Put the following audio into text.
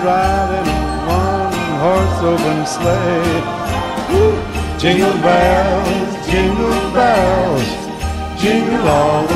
riding a one-horse open sleigh. Woo! Jingle bells, jingle all the